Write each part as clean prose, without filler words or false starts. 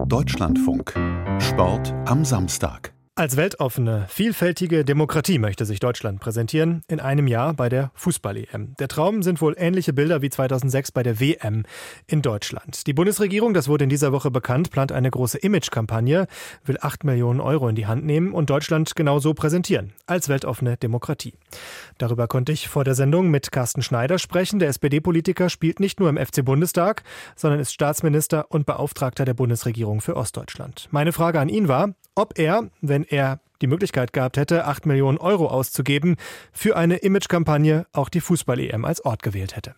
Deutschlandfunk. Sport am Samstag. Als weltoffene, vielfältige Demokratie möchte sich Deutschland präsentieren in einem Jahr bei der Fußball-EM. Der Traum sind wohl ähnliche Bilder wie 2006 bei der WM in Deutschland. Die Bundesregierung, das wurde in dieser Woche bekannt, plant eine große Image-Kampagne, will 8 Millionen Euro in die Hand nehmen und Deutschland genauso präsentieren, als weltoffene Demokratie. Darüber konnte ich vor der Sendung mit Carsten Schneider sprechen. Der SPD-Politiker spielt nicht nur im FC-Bundestag, sondern ist Staatsminister und Beauftragter der Bundesregierung für Ostdeutschland. Meine Frage an ihn war, ob er, wenn er die Möglichkeit gehabt hätte, 8 Millionen Euro auszugeben, für eine Imagekampagne auch die Fußball-EM als Ort gewählt hätte.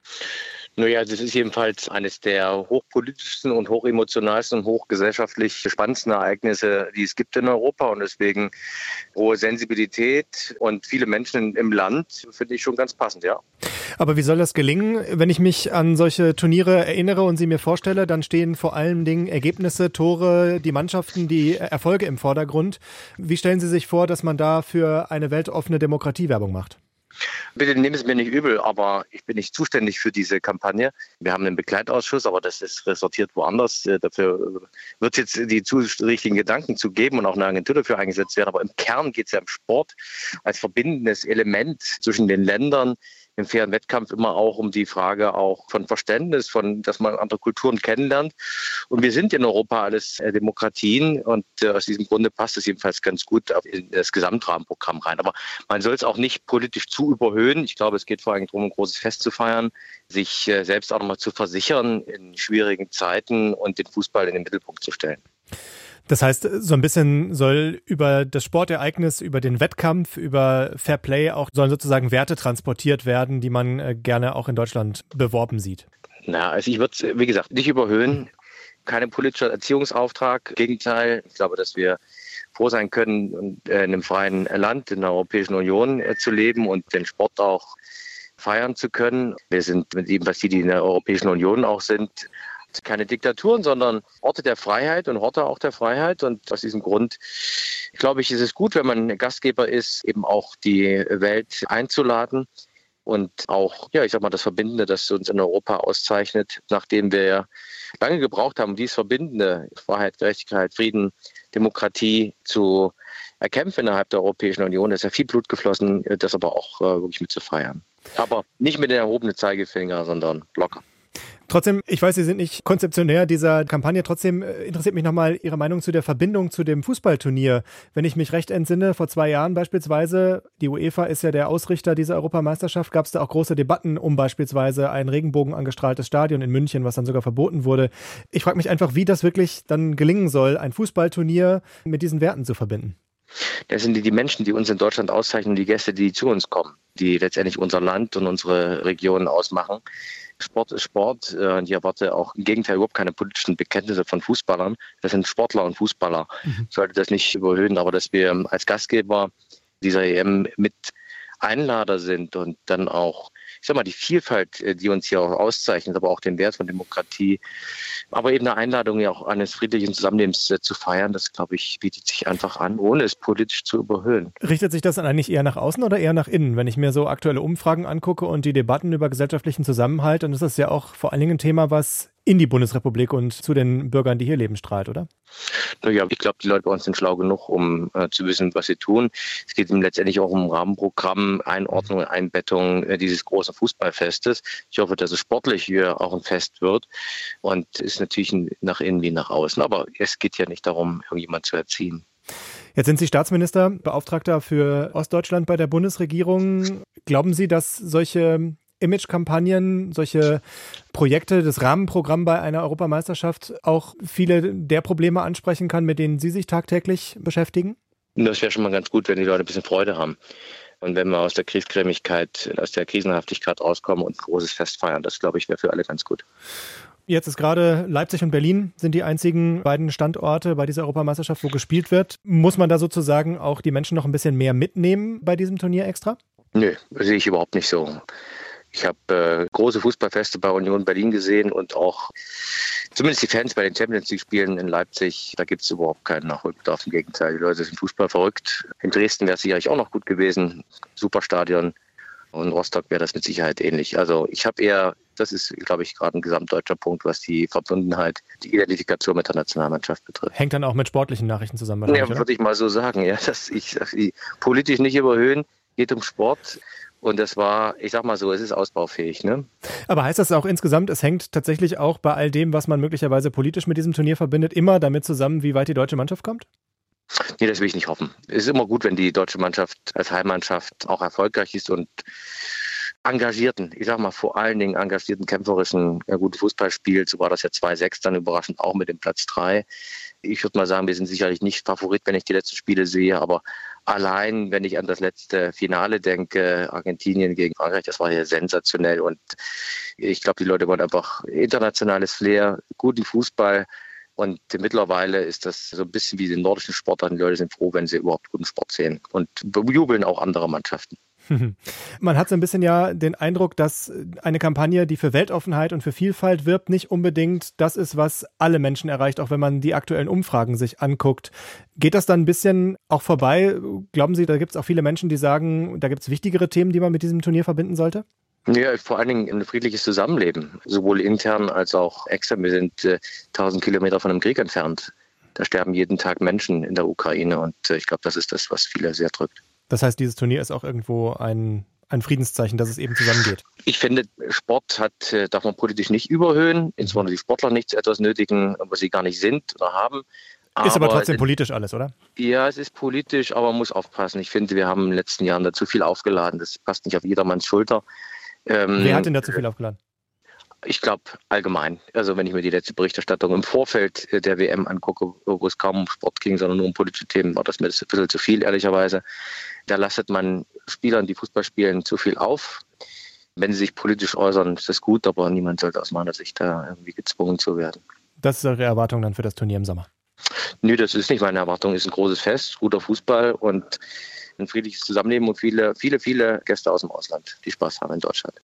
Naja, das ist jedenfalls eines der hochpolitischsten und hochemotionalsten und hochgesellschaftlich spannendsten Ereignisse, die es gibt in Europa. Und deswegen hohe Sensibilität und viele Menschen im Land finde ich schon ganz passend, ja. Aber wie soll das gelingen? Wenn ich mich an solche Turniere erinnere und sie mir vorstelle, dann stehen vor allen Dingen Ergebnisse, Tore, die Mannschaften, die Erfolge im Vordergrund. Wie stellen Sie sich vor, dass man da für eine weltoffene Demokratie Werbung macht? Bitte nehmen Sie mir nicht übel, aber ich bin nicht zuständig für diese Kampagne. Wir haben einen Begleitausschuss, aber das ist ressortiert woanders. Dafür wird es jetzt die richtigen Gedanken zu geben und auch eine Agentur dafür eingesetzt werden. Aber im Kern geht es ja im Sport als verbindendes Element zwischen den Ländern im fairen Wettkampf immer auch um die Frage auch von Verständnis, dass man andere Kulturen kennenlernt. Und wir sind in Europa alles Demokratien und aus diesem Grunde passt es jedenfalls ganz gut in das Gesamtrahmenprogramm rein. Aber man soll es auch nicht politisch zu überhöhen. Ich glaube, es geht vor allem darum, ein großes Fest zu feiern, sich selbst auch nochmal zu versichern in schwierigen Zeiten und den Fußball in den Mittelpunkt zu stellen. Das heißt, so ein bisschen soll über das Sportereignis, über den Wettkampf, über Fair Play auch sollen sozusagen Werte transportiert werden, die man gerne auch in Deutschland beworben sieht. Na, also ich würde es, wie gesagt, nicht überhöhen. Kein politischer Erziehungsauftrag. Im Gegenteil, ich glaube, dass wir froh sein können, in einem freien Land, in der Europäischen Union zu leben und den Sport auch feiern zu können. Wir sind mit dem, was die in der Europäischen Union auch sind, keine Diktaturen, sondern Orte der Freiheit und Orte auch der Freiheit. Und aus diesem Grund, glaube ich, ist es gut, wenn man Gastgeber ist, eben auch die Welt einzuladen und auch, ja, ich sag mal, das Verbindende, das uns in Europa auszeichnet, nachdem wir ja lange gebraucht haben, dieses Verbindende, Freiheit, Gerechtigkeit, Frieden, Demokratie zu erkämpfen innerhalb der Europäischen Union. Da ist ja viel Blut geflossen, das aber auch wirklich mit zu feiern. Aber nicht mit dem erhobenen Zeigefinger, sondern locker. Trotzdem, ich weiß, Sie sind nicht Konzeptionär dieser Kampagne, trotzdem interessiert mich nochmal Ihre Meinung zu der Verbindung zu dem Fußballturnier. Wenn ich mich recht entsinne, vor 2 Jahren beispielsweise, die UEFA ist ja der Ausrichter dieser Europameisterschaft, gab es da auch große Debatten um beispielsweise ein regenbogenangestrahltes Stadion in München, was dann sogar verboten wurde. Ich frage mich einfach, wie das wirklich dann gelingen soll, ein Fußballturnier mit diesen Werten zu verbinden. Das sind die Menschen, die uns in Deutschland auszeichnen, die Gäste, die zu uns kommen, die letztendlich unser Land und unsere Region ausmachen. Sport ist Sport und ich erwarte auch im Gegenteil überhaupt keine politischen Bekenntnisse von Fußballern. Das sind Sportler und Fußballer. Ich sollte das nicht überhöhen, aber dass wir als Gastgeber dieser EM mit Einlader sind und dann auch, ich sag mal, die Vielfalt, die uns hier auch auszeichnet, aber auch den Wert von Demokratie, aber eben eine Einladung ja auch eines friedlichen Zusammenlebens zu feiern, das, glaube ich, bietet sich einfach an, ohne es politisch zu überhöhen. Richtet sich das dann eigentlich eher nach außen oder eher nach innen? Wenn ich mir so aktuelle Umfragen angucke und die Debatten über gesellschaftlichen Zusammenhalt, dann ist das ja auch vor allen Dingen ein Thema, was in die Bundesrepublik und zu den Bürgern, die hier leben, strahlt, oder? Naja, ich glaube, die Leute bei uns sind schlau genug, um zu wissen, was sie tun. Es geht letztendlich auch um Rahmenprogramm, Einordnung und Einbettung dieses großen Fußballfestes. Ich hoffe, dass es sportlich hier auch ein Fest wird und ist natürlich nach innen wie nach außen. Aber es geht ja nicht darum, irgendjemand zu erziehen. Jetzt sind Sie Staatsminister, Beauftragter für Ostdeutschland bei der Bundesregierung. Glauben Sie, dass solche Imagekampagnen, solche Projekte, das Rahmenprogramm bei einer Europameisterschaft auch viele der Probleme ansprechen kann, mit denen Sie sich tagtäglich beschäftigen? Das wäre schon mal ganz gut, wenn die Leute ein bisschen Freude haben. Und wenn wir aus der Kriegsgrämigkeit, aus der Krisenhaftigkeit rauskommen und ein großes Fest feiern, das, glaube ich, wäre für alle ganz gut. Jetzt ist gerade Leipzig und Berlin sind die einzigen beiden Standorte bei dieser Europameisterschaft, wo gespielt wird. Muss man da sozusagen auch die Menschen noch ein bisschen mehr mitnehmen bei diesem Turnier extra? Nö, sehe ich überhaupt nicht so. Ich habe große Fußballfeste bei Union Berlin gesehen und auch zumindest die Fans bei den Champions League-Spielen in Leipzig, da gibt es überhaupt keinen Nachholbedarf. Im Gegenteil, die Leute sind Fußball verrückt. In Dresden wäre es sicherlich auch noch gut gewesen. Super Stadion. Und in Rostock wäre das mit Sicherheit ähnlich. Also ich habe eher, das ist, glaube ich, gerade ein gesamtdeutscher Punkt, was die Verbundenheit, die Identifikation mit der Nationalmannschaft betrifft. Hängt dann auch mit sportlichen Nachrichten zusammen? Ja, würde ich mal so sagen. Ja, dass ich politisch nicht überhöhen, geht um Sport. Und das war, ich sag mal so, es ist ausbaufähig. Ne? Aber heißt das auch insgesamt, es hängt tatsächlich auch bei all dem, was man möglicherweise politisch mit diesem Turnier verbindet, immer damit zusammen, wie weit die deutsche Mannschaft kommt? Nee, das will ich nicht hoffen. Es ist immer gut, wenn die deutsche Mannschaft als Heimmannschaft auch erfolgreich ist und engagierten, ich sag mal vor allen Dingen engagierten, kämpferischen, guten Fußball spielt. So war das ja 2-6 dann überraschend auch mit dem Platz 3. Ich würde mal sagen, wir sind sicherlich nicht Favorit, wenn ich die letzten Spiele sehe, aber allein, wenn ich an das letzte Finale denke, Argentinien gegen Frankreich, das war ja sensationell und ich glaube, die Leute wollen einfach internationales Flair, guten Fußball. Und mittlerweile ist das so ein bisschen wie den nordischen Sportarten. Die Leute sind froh, wenn sie überhaupt guten Sport sehen und bejubeln auch andere Mannschaften. Man hat so ein bisschen ja den Eindruck, dass eine Kampagne, die für Weltoffenheit und für Vielfalt wirbt, nicht unbedingt das ist, was alle Menschen erreicht, auch wenn man die aktuellen Umfragen sich anguckt. Geht das dann ein bisschen auch vorbei? Glauben Sie, da gibt es auch viele Menschen, die sagen, da gibt es wichtigere Themen, die man mit diesem Turnier verbinden sollte? Ja, vor allen Dingen ein friedliches Zusammenleben, sowohl intern als auch extern. Wir sind 1000 Kilometer von einem Krieg entfernt. Da sterben jeden Tag Menschen in der Ukraine und ich glaube, das ist das, was viele sehr drückt. Das heißt, dieses Turnier ist auch irgendwo ein Friedенszeichen, dass es eben zusammengeht. Ich finde, Sport darf man politisch nicht überhöhen, insbesondere die Sportler nicht zu etwas nötigen, was sie gar nicht sind oder haben. Ist aber trotzdem politisch alles, oder? Ja, es ist politisch, aber man muss aufpassen. Ich finde, wir haben in den letzten Jahren da zu viel aufgeladen. Das passt nicht auf jedermanns Schulter. Wer hat denn da zu viel aufgeladen? Ich glaube allgemein. Also wenn ich mir die letzte Berichterstattung im Vorfeld der WM angucke, wo es kaum um Sport ging, sondern nur um politische Themen, war das mir ein bisschen zu viel, ehrlicherweise. Da lastet man Spielern, die Fußball spielen, zu viel auf. Wenn sie sich politisch äußern, ist das gut, aber niemand sollte aus meiner Sicht da irgendwie gezwungen zu werden. Das ist eure Erwartung dann für das Turnier im Sommer? Nö, das ist nicht meine Erwartung. Es ist ein großes Fest, guter Fußball und ein friedliches Zusammenleben und viele Gäste aus dem Ausland, die Spaß haben in Deutschland.